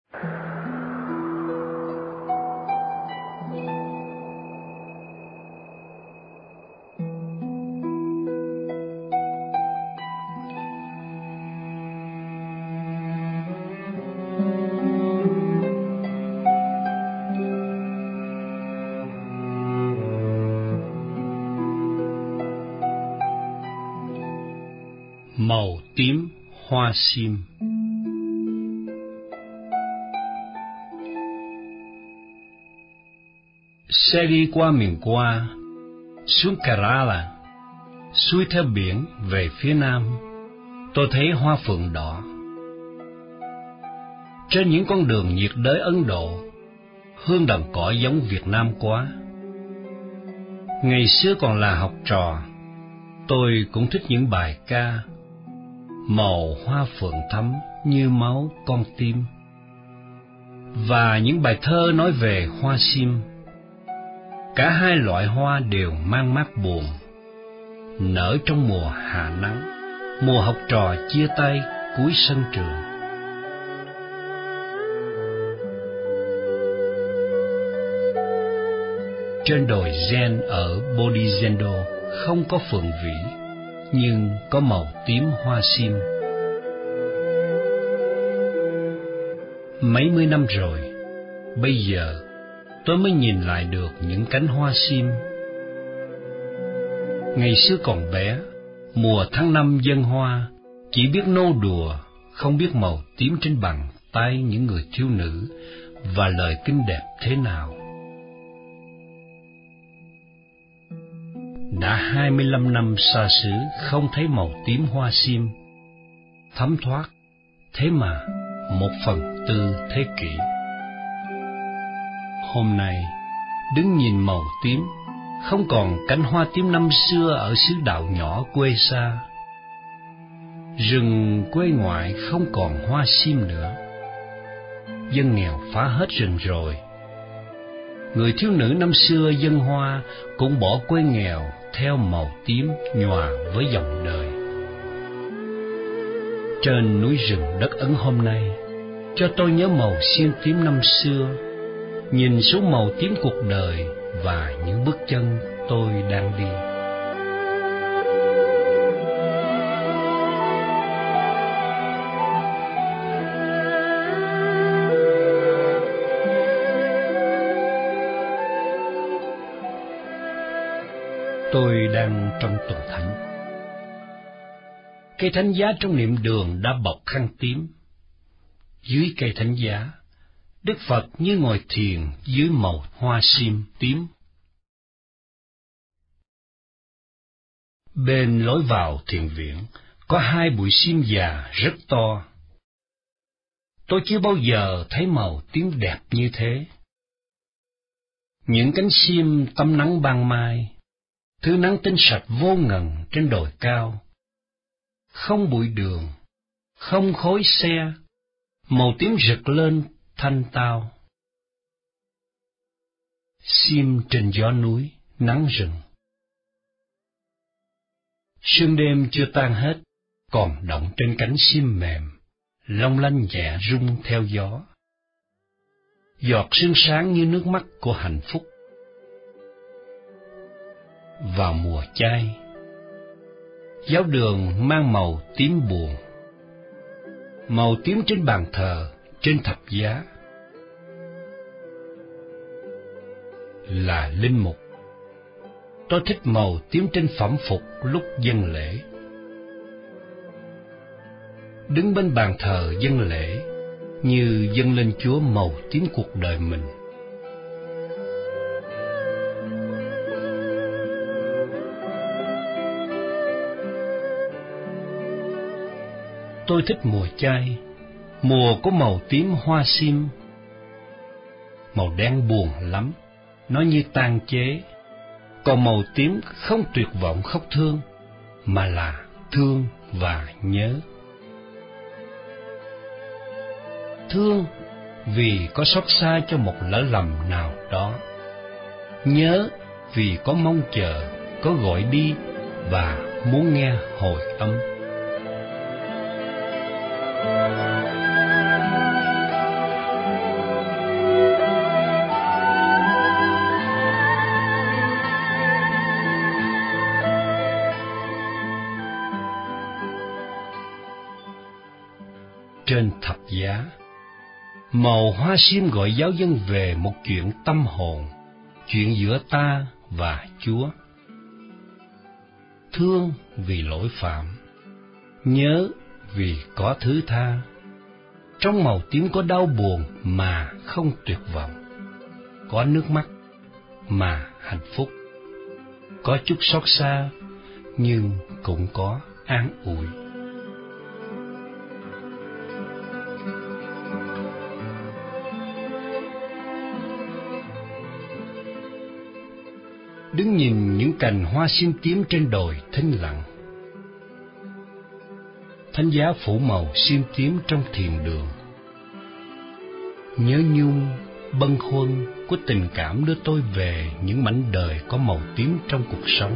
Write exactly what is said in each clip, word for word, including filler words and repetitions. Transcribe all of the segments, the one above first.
Màu tím hoa sim. Xe đi qua miền qua, xuống Kerala, xuôi theo biển về phía nam, tôi thấy hoa phượng đỏ. Trên những con đường nhiệt đới Ấn Độ, hương đầm cỏ giống Việt Nam quá. Ngày xưa còn là học trò, tôi cũng thích những bài ca màu hoa phượng thắm như máu con tim, và những bài thơ nói về hoa sim. Cả hai loại hoa đều mang mát buồn, nở trong mùa hạ nắng, mùa học trò chia tay cuối sân trường. Trên đồi Zen ở Bodhizendo không có phượng vĩ, nhưng có màu tím hoa sim. Mấy mươi năm rồi, bây giờ tôi mới nhìn lại được những cánh hoa sim. Ngày xưa còn bé, mùa tháng năm dân hoa, chỉ biết nô đùa, không biết màu tím trên bàn tay những người thiếu nữ và lời kinh đẹp thế nào. Đã hai mươi lăm năm xa xứ không thấy màu tím hoa sim, thấm thoát, thế mà một phần tư thế kỷ. Hôm nay, đứng nhìn màu tím, không còn cánh hoa tím năm xưa ở xứ đạo nhỏ quê xa. Rừng quê ngoại không còn hoa sim nữa. Dân nghèo phá hết rừng rồi. Người thiếu nữ năm xưa dân hoa cũng bỏ quê nghèo theo màu tím nhòa với dòng đời. Trên núi rừng đất Ấn hôm nay, cho tôi nhớ màu xiên tím năm xưa, nhìn xuống màu tím cuộc đời và những bước chân tôi đang đi. Tôi đang trong tuần thánh. Cây thánh giá trong niệm đường đã bọc khăn tím. Dưới cây thánh giá, Đức Phật như ngồi thiền dưới màu hoa sim tím. Bên lối vào thiền viện có hai bụi sim già rất to. Tôi chưa bao giờ thấy màu tím đẹp như thế. Những cánh sim tắm nắng ban mai, thứ nắng tinh sạch vô ngần trên đồi cao. Không bụi đường, không khói xe, màu tím rực lên thanh tao. Sim trên gió núi, nắng rừng. Sương đêm chưa tan hết, còn động trên cánh sim mềm, long lanh nhẹ rung theo gió. Giọt sương sáng như nước mắt của hạnh phúc. Vào mùa chay, giáo đường mang màu tím buồn. Màu tím trên bàn thờ, trên thập giá. Là linh mục, tôi thích màu tím trên phẩm phục lúc dâng lễ. Đứng bên bàn thờ dâng lễ, như dâng lên Chúa màu tím cuộc đời mình. Tôi thích mùa chay, mùa có màu tím hoa sim. Màu đen buồn lắm, nó như tan chế. Còn màu tím không tuyệt vọng khóc thương, mà là thương và nhớ. Thương vì có xót xa cho một lỡ lầm nào đó. Nhớ vì có mong chờ, có gọi đi và muốn nghe hồi âm. trên thập giá. Màu hoa sim gọi giáo dân về một chuyện tâm hồn, chuyện giữa ta và Chúa. Thương vì lỗi phạm, nhớ vì có thứ tha. Trong màu tím có đau buồn mà không tuyệt vọng, có nước mắt mà hạnh phúc, có chút xót xa nhưng cũng có an ủi. Đứng nhìn những cành hoa sim tím trên đồi thinh lặng, thánh giá phủ màu sim tím trong thiền đường. Nhớ nhung, bâng khuâng của tình cảm đưa tôi về những mảnh đời có màu tím trong cuộc sống.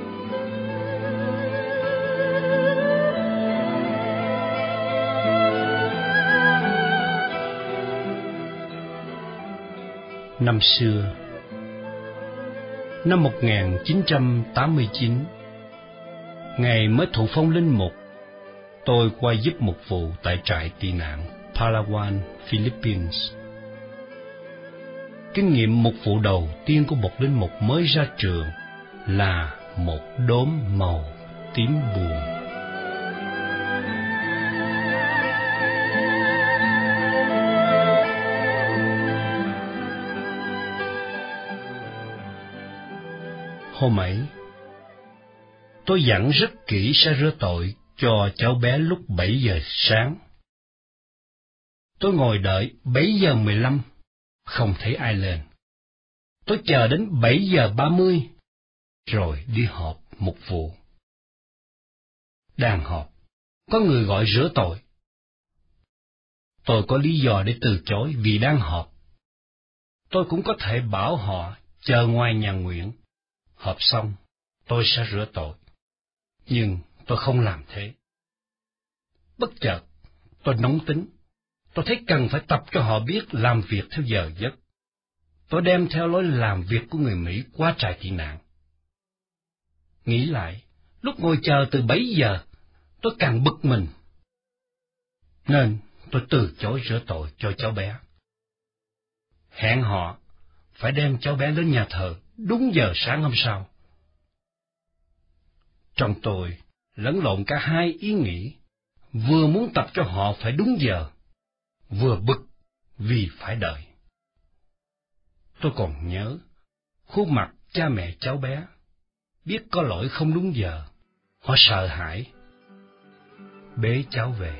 Năm xưa, năm một nghìn chín trăm tám mươi chín, ngày mới thụ phong linh mục, tôi qua giúp một vụ tại trại tị nạn Palawan, Philippines. Kinh nghiệm một vụ đầu tiên của một linh mục mới ra trường là một đốm màu tím buồn. Hôm ấy, tôi dặn rất kỹ sẽ rửa tội cho cháu bé lúc bảy giờ sáng. Tôi ngồi đợi bảy giờ mười lăm, không thấy ai lên. Tôi chờ đến bảy giờ ba mươi, rồi đi họp mục vụ. Đang họp, có người gọi rửa tội. Tôi có lý do để từ chối vì đang họp. Tôi cũng có thể bảo họ chờ ngoài nhà nguyện. Họp xong, tôi sẽ rửa tội. Nhưng tôi không làm thế. Bất chợt, tôi nóng tính. Tôi thấy cần phải tập cho họ biết làm việc theo giờ giấc. Tôi đem theo lối làm việc của người Mỹ qua trại tị nạn. Nghĩ lại, lúc ngồi chờ từ bảy giờ, tôi càng bực mình. Nên tôi từ chối rửa tội cho cháu bé. Hẹn họ phải đem cháu bé đến nhà thờ đúng giờ sáng hôm sau. Trong tôi lẫn lộn cả hai ý nghĩ, vừa muốn tập cho họ phải đúng giờ, vừa bực vì phải đợi. Tôi còn nhớ khuôn mặt cha mẹ cháu bé, biết có lỗi không đúng giờ, họ sợ hãi, bế cháu về.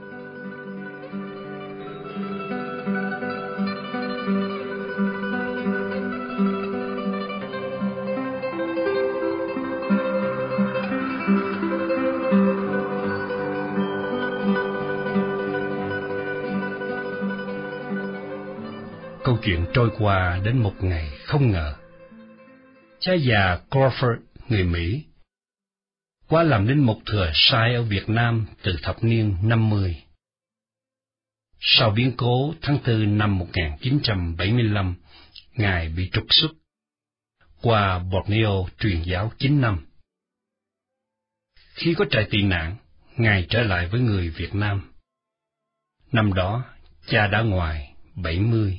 Câu chuyện trôi qua đến một ngày không ngờ. Cha già Crawford, người Mỹ, qua làm linh mục thừa sai ở Việt Nam từ thập niên năm mươi. Sau biến cố tháng tư năm một nghìn chín trăm bảy mươi lăm, Ngài bị trục xuất. Qua Borneo truyền giáo chín năm. Khi có trại tị nạn, Ngài trở lại với người Việt Nam. Năm đó, cha đã ngoài bảy mươi.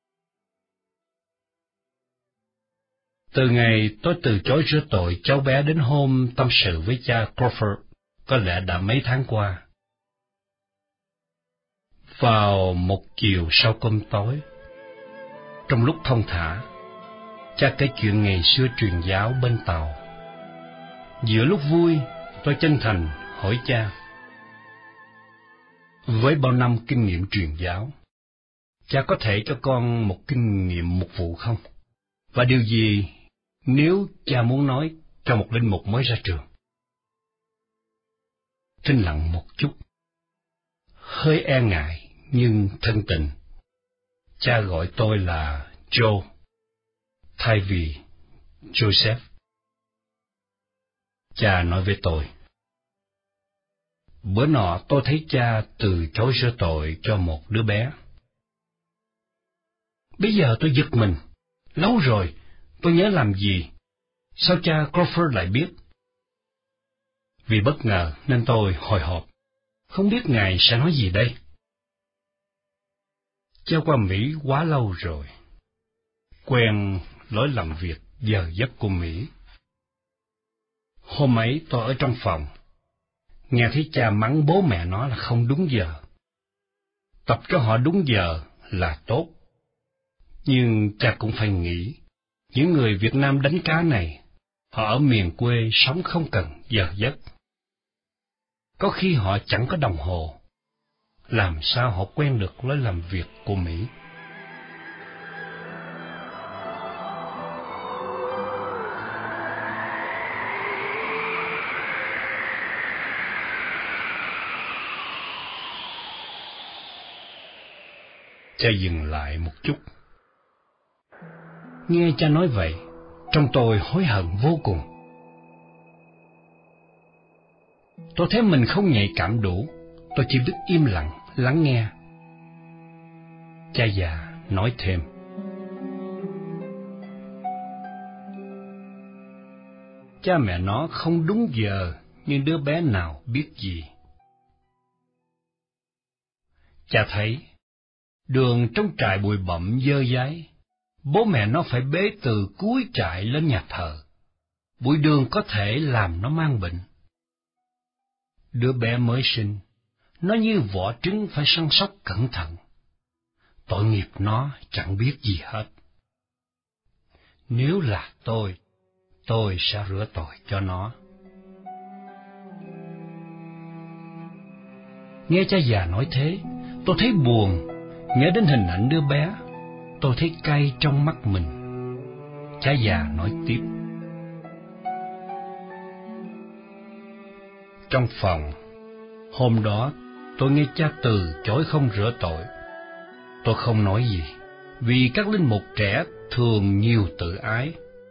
Từ ngày tôi từ chối rửa tội cháu bé đến hôm tâm sự với cha Crawford, có lẽ đã mấy tháng qua. Vào một chiều sau cơm tối, trong lúc thong thả, cha kể chuyện ngày xưa truyền giáo bên tàu. Giữa lúc vui, tôi chân thành hỏi cha: với bao năm kinh nghiệm truyền giáo, cha có thể cho con một kinh nghiệm mục vụ không? Và điều gì nếu cha muốn nói cho một linh mục mới ra trường? Thinh lặng một chút, hơi e ngại nhưng thân tình, cha gọi tôi là Joe thay vì Joseph. Cha nói với tôi: bữa nọ tôi thấy cha từ chối rửa tội cho một đứa bé. Bây giờ tôi giật mình. Lâu rồi, tôi nhớ làm gì? Sao cha Crawford lại biết? Vì bất ngờ nên tôi hồi hộp, không biết Ngài sẽ nói gì đây. Cha qua Mỹ quá lâu rồi, quen lối làm việc giờ giấc của Mỹ. Hôm ấy tôi ở trong phòng, nghe thấy cha mắng bố mẹ nó là không đúng giờ. Tập cho họ đúng giờ là tốt. Nhưng cha cũng phải nghĩ, những người Việt Nam đánh cá này, họ ở miền quê sống không cần giờ giấc. Có khi họ chẳng có đồng hồ, làm sao họ quen được lối làm việc của Mỹ? Cha dừng lại một chút. Nghe cha nói vậy, trong tôi hối hận vô cùng. Tôi thấy mình không nhạy cảm đủ, tôi chỉ biết im lặng, lắng nghe. Cha già nói thêm. Cha mẹ nó không đúng giờ, nhưng đứa bé nào biết gì. Cha thấy, đường trong trại bụi bặm dơ dáy, bố mẹ nó phải bế từ cuối trại lên nhà thờ. Bụi đường có thể làm nó mang bệnh. Đứa bé mới sinh, nó như vỏ trứng phải săn sóc cẩn thận. Tội nghiệp nó chẳng biết gì hết. Nếu là tôi, tôi sẽ rửa tội cho nó. Nghe cha già nói thế, tôi thấy buồn, nhớ đến hình ảnh đứa bé, tôi thấy cay trong mắt mình. Cha già nói tiếp. Trong phòng, hôm đó tôi nghe cha từ chối không rửa tội. Tôi không nói gì, vì các linh mục trẻ thường nhiều tự ái.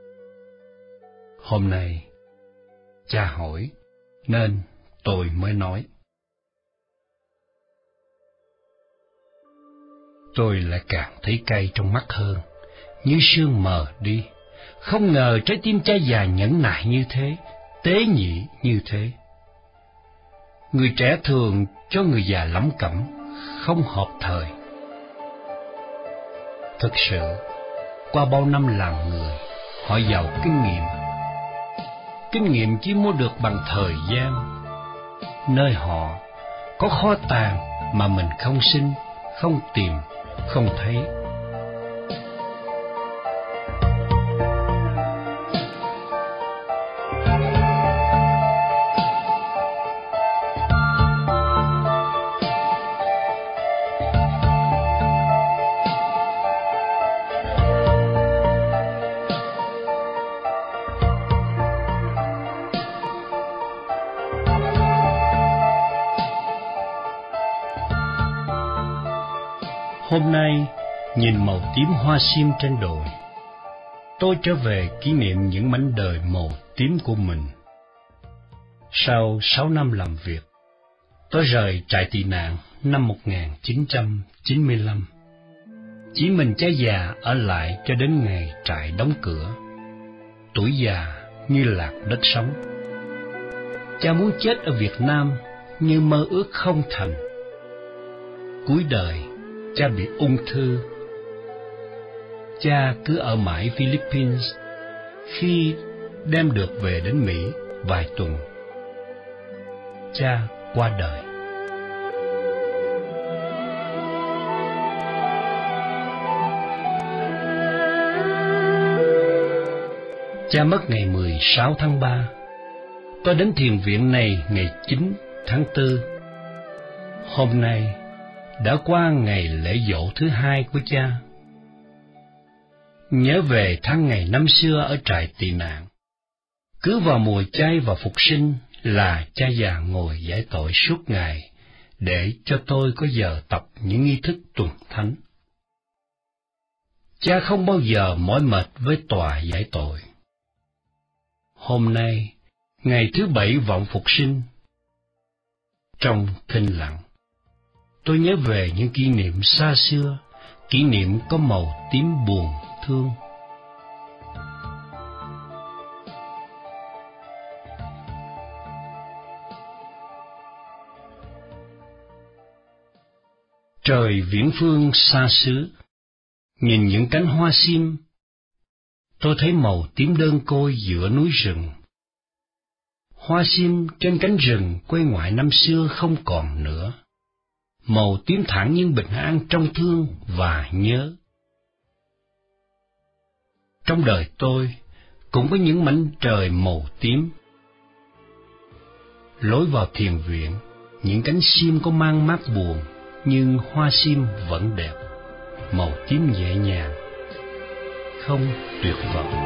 Hôm nay, cha hỏi, nên tôi mới nói. Tôi lại càng thấy cay trong mắt hơn, như sương mờ đi. Không ngờ trái tim cha già nhẫn nại như thế, tế nhị như thế. Người trẻ thường cho người già lẩm cẩm, không hợp thời. Thực sự, qua bao năm làm người, họ giàu kinh nghiệm. Kinh nghiệm chỉ mua được bằng thời gian. Nơi họ có kho tàng mà mình không xin, không tìm, không thấy. Hôm nay, nhìn màu tím hoa sim trên đồi, tôi trở về kỷ niệm những mảnh đời màu tím của mình. Sau sáu năm làm việc, tôi rời trại tị nạn năm một nghìn chín trăm chín mươi lăm. Chỉ mình cha già ở lại cho đến ngày trại đóng cửa. Tuổi già như lạc đất sống. Cha muốn chết ở Việt Nam như mơ ước không thành. Cuối đời, cha bị ung thư. Cha cứ ở mãi Philippines. Khi đem được về đến Mỹ vài tuần, cha qua đời. Cha mất ngày mười sáu tháng ba. Tôi đến thiền viện này ngày chín tháng tư. Hôm nay đã qua ngày lễ dỗ thứ hai của cha. Nhớ về tháng ngày năm xưa ở trại tị nạn. Cứ vào mùa chay và phục sinh là cha già ngồi giải tội suốt ngày, để cho tôi có giờ tập những nghi thức tuần thánh. Cha không bao giờ mỏi mệt với tòa giải tội. Hôm nay, ngày thứ bảy vọng phục sinh. Trong thinh lặng, tôi nhớ về những kỷ niệm xa xưa, kỷ niệm có màu tím buồn thương. Trời viễn phương xa xứ, nhìn những cánh hoa sim, tôi thấy màu tím đơn côi giữa núi rừng. Hoa sim trên cánh rừng quê ngoại năm xưa không còn nữa, màu tím thản nhưng bình an trong thương và nhớ. Trong đời tôi cũng có những mảnh trời màu tím. Lối vào thiền viện, những cánh sim có mang mát buồn, nhưng hoa sim vẫn đẹp, màu tím nhẹ nhàng, không tuyệt vọng.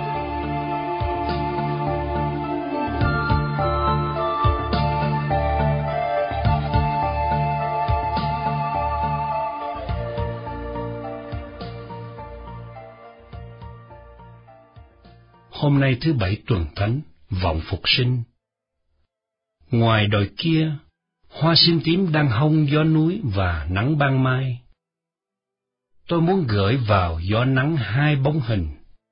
Hôm nay thứ bảy tuần thánh, vọng phục sinh. Ngoài đồi kia, hoa sim tím đang hong gió núi và nắng ban mai. Tôi muốn gửi vào gió nắng hai bóng hình.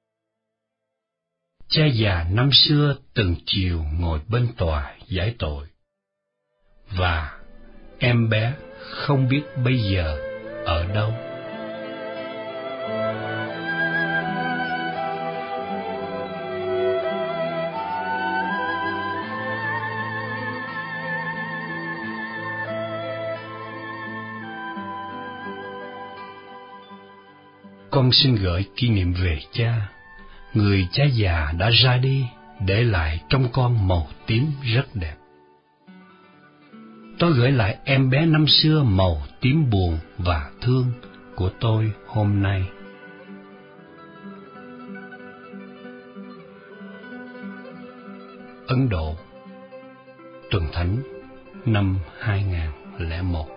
Cha già năm xưa từng chiều ngồi bên tòa giải tội, và em bé không biết bây giờ ở đâu. Con xin gửi kỷ niệm về cha, người cha già đã ra đi, để lại trong con màu tím rất đẹp. Tôi gửi lại em bé năm xưa màu tím buồn và thương của tôi hôm nay. Ấn Độ, tuần thánh năm hai nghìn lẻ một.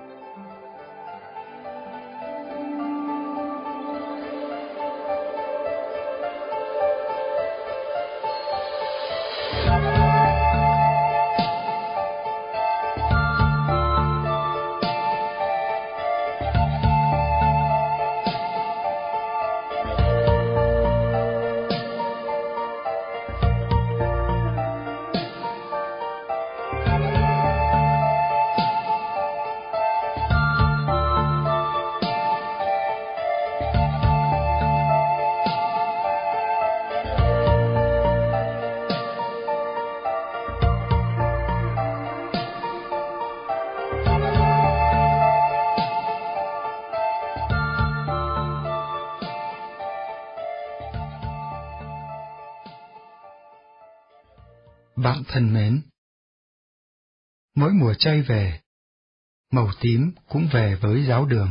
Bạn thân mến, mỗi mùa chay về, màu tím cũng về với giáo đường.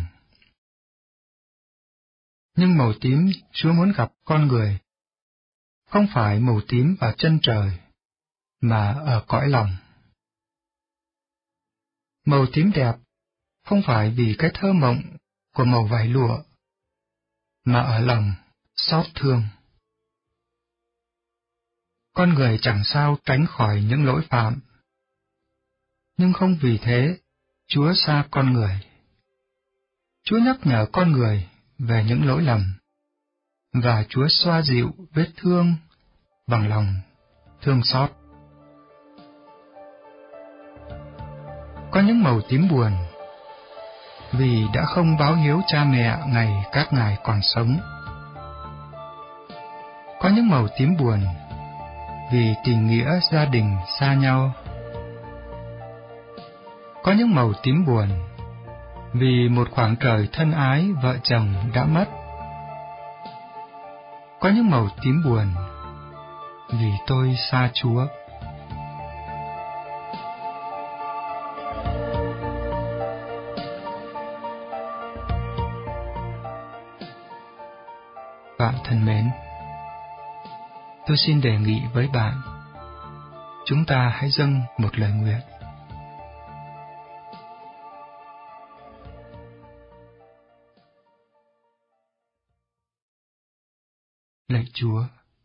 Nhưng màu tím Chúa muốn gặp con người, không phải màu tím ở chân trời, mà ở cõi lòng. Màu tím đẹp không phải vì cái thơ mộng của màu vải lụa, mà ở lòng xót thương. Con người chẳng sao tránh khỏi những lỗi phạm, nhưng không vì thế Chúa xa con người. Chúa nhắc nhở con người về những lỗi lầm, và Chúa xoa dịu vết thương bằng lòng thương xót. Có những màu tím buồn vì đã không báo hiếu cha mẹ ngày các ngài còn sống. Có những màu tím buồn vì tình nghĩa gia đình xa nhau. Có những màu tím buồn vì một khoảng trời thân ái vợ chồng đã mất. Có những màu tím buồn vì tôi xa Chúa. Bạn thân mến, tôi xin đề nghị với bạn, chúng ta hãy dâng một lời nguyện. Lạy Chúa,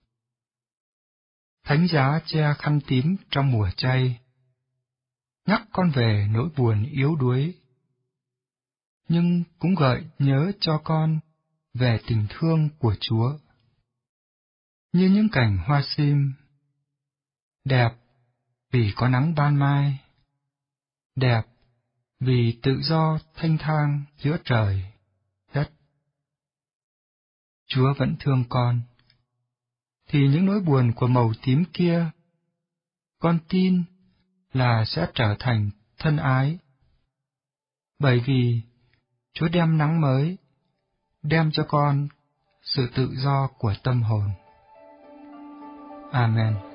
thánh giá che khăn tím trong mùa chay, nhắc con về nỗi buồn yếu đuối, nhưng cũng gợi nhớ cho con về tình thương của Chúa. Như những cành hoa sim, đẹp vì có nắng ban mai, đẹp vì tự do thanh thang giữa trời, đất. Chúa vẫn thương con, thì những nỗi buồn của màu tím kia, con tin là sẽ trở thành thân ái. Bởi vì Chúa đem nắng mới, đem cho con sự tự do của tâm hồn. Amen.